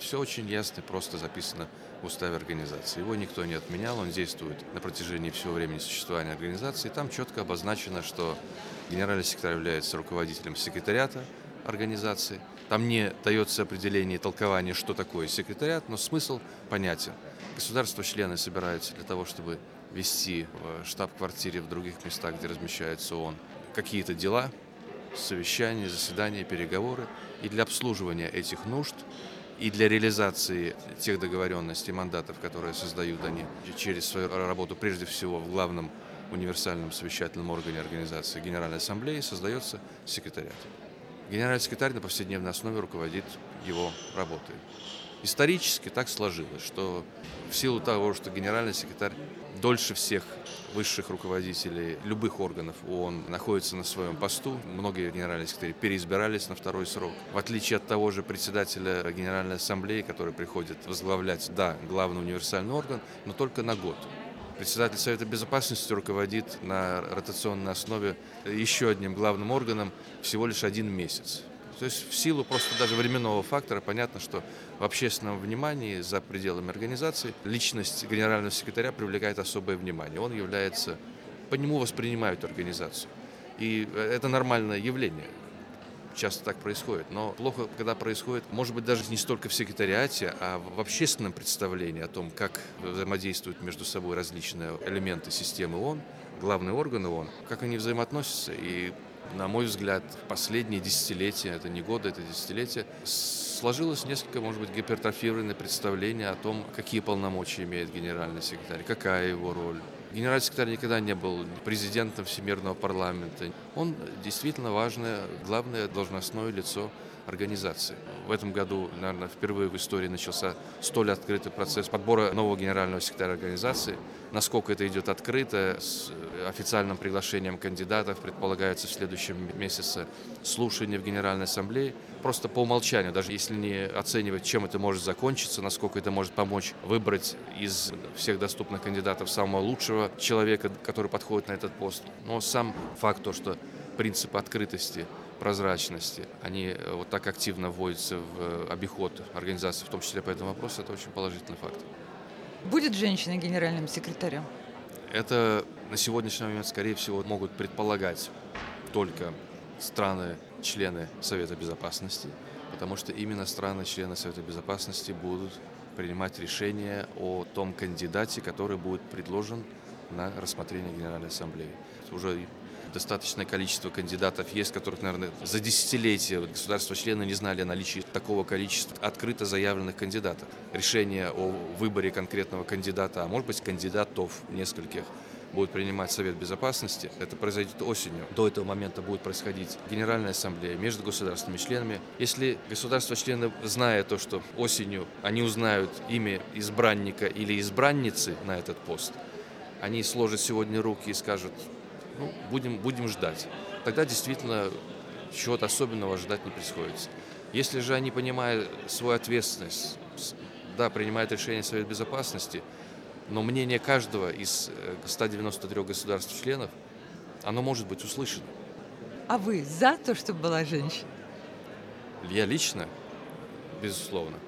Все очень ясно и просто записано в уставе организации. Его никто не отменял, он действует на протяжении всего времени существования организации. Там четко обозначено, что генеральный секретарь является руководителем секретариата организации. Там не дается определение и толкование, что такое секретариат, но смысл понятен. Государства-члены собираются для того, чтобы вести в штаб-квартире, в других местах, где размещается ООН, какие-то дела, совещания, заседания, переговоры. И для обслуживания этих нужд, и для реализации тех договоренностей, мандатов, которые создают они через свою работу, прежде всего в главном универсальном совещательном органе организации Генеральной Ассамблеи, создается секретариат. Генеральный секретарь на повседневной основе руководит его работой. Исторически так сложилось, что в силу того, что генеральный секретарь дольше всех высших руководителей любых органов ООН находится на своем посту, многие генеральные секретари переизбирались на второй срок. В отличие от того же председателя Генеральной Ассамблеи, который приходит возглавлять, главный универсальный орган, но только на год. Председатель Совета Безопасности руководит на ротационной основе еще одним главным органом всего лишь 1 месяц. То есть в силу просто даже временного фактора понятно, что в общественном внимании за пределами организации личность генерального секретаря привлекает особое внимание. Он является, по нему воспринимают организацию. И это нормальное явление. Часто так происходит. Но плохо, когда происходит, может быть, даже не столько в секретариате, а в общественном представлении о том, как взаимодействуют между собой различные элементы системы ООН, главные органы ООН, как они взаимоотносятся. И на мой взгляд, в последние десятилетия, это не годы, это десятилетия, сложилось несколько, может быть, гипертрофированное представление о том, какие полномочия имеет генеральный секретарь, какая его роль. Генеральный секретарь никогда не был президентом Всемирного парламента. Он действительно важное, главное должностное лицо организации. В этом году, наверное, впервые в истории начался столь открытый процесс подбора нового генерального секретаря организации. Насколько это идет открыто, с официальным приглашением кандидатов, предполагается в следующем месяце слушание в Генеральной Ассамблее. Просто по умолчанию, даже если не оценивать, чем это может закончиться, насколько это может помочь выбрать из всех доступных кандидатов самого лучшего человека, который подходит на этот пост. Но сам факт, то, что принципы открытости, прозрачности, они вот так активно вводятся в обиход организации, в том числе по этому вопросу, это очень положительный факт. Будет женщина генеральным секретарем? Это на сегодняшний момент, скорее всего, могут предполагать только страны-члены Совета Безопасности, потому что именно страны-члены Совета Безопасности будут принимать решение о том кандидате, который будет предложен на рассмотрение Генеральной Ассамблеи. Уже достаточное количество кандидатов есть, которых, наверное, за десятилетия государства-члены не знали о наличии такого количества открыто заявленных кандидатов. Решение о выборе конкретного кандидата, а может быть кандидатов нескольких, будет принимать Совет Безопасности. Это произойдет осенью. До этого момента будет происходить Генеральная Ассамблея между государственными членами. Если государства-члены, зная то, что осенью они узнают имя избранника или избранницы на этот пост, они сложат сегодня руки и скажут: будем ждать. Тогда действительно чего-то особенного ждать не приходится. Если же они, понимая свою ответственность, принимают решение Совет Безопасности, но мнение каждого из 193 государств-членов, оно может быть услышано. А вы за то, чтобы была женщина? Я лично, безусловно.